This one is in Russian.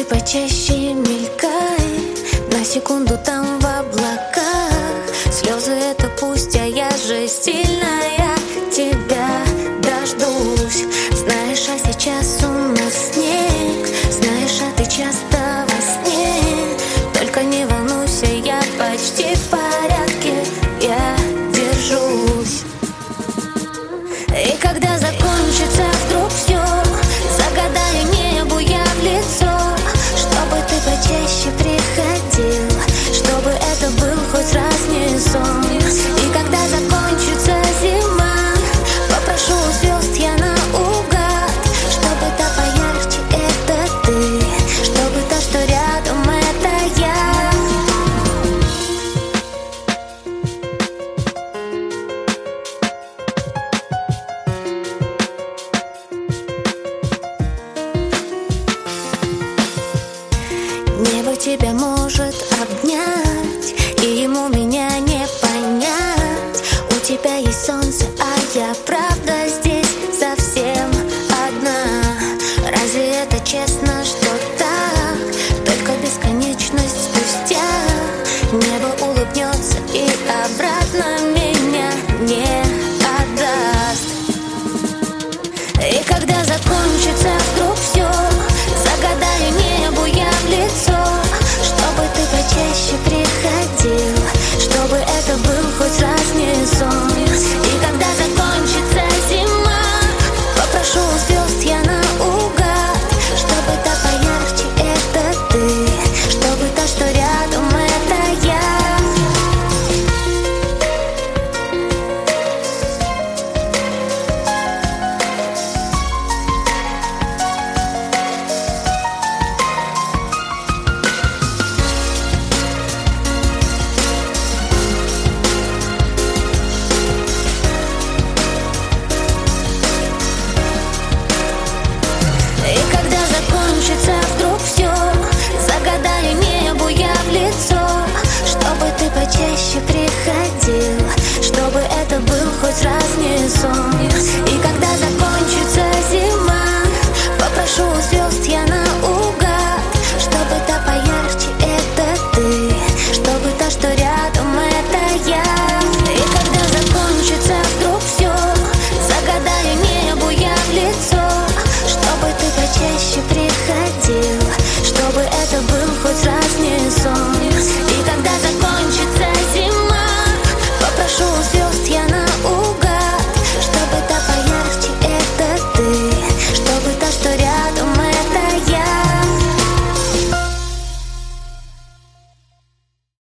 почаще мелькай, на секунду там в облаках. Слезы это пусть, а я же сильная, тебя дождусь. Знаешь, а сейчас у нас снег, знаешь, а ты часто во сне. Только не волнуйся, я почти в порядке, я держусь. И когда закончится вдруг все, загадаю небу я в лицо, чтобы ты почаще приходил, чтобы это был хоть раз не сон. И когда закончится зима, попрошу у звезд я наугад, чтобы та поярче это ты, чтобы та, что рядом, это я. Небо тебя может обнять, и ему меня не понять.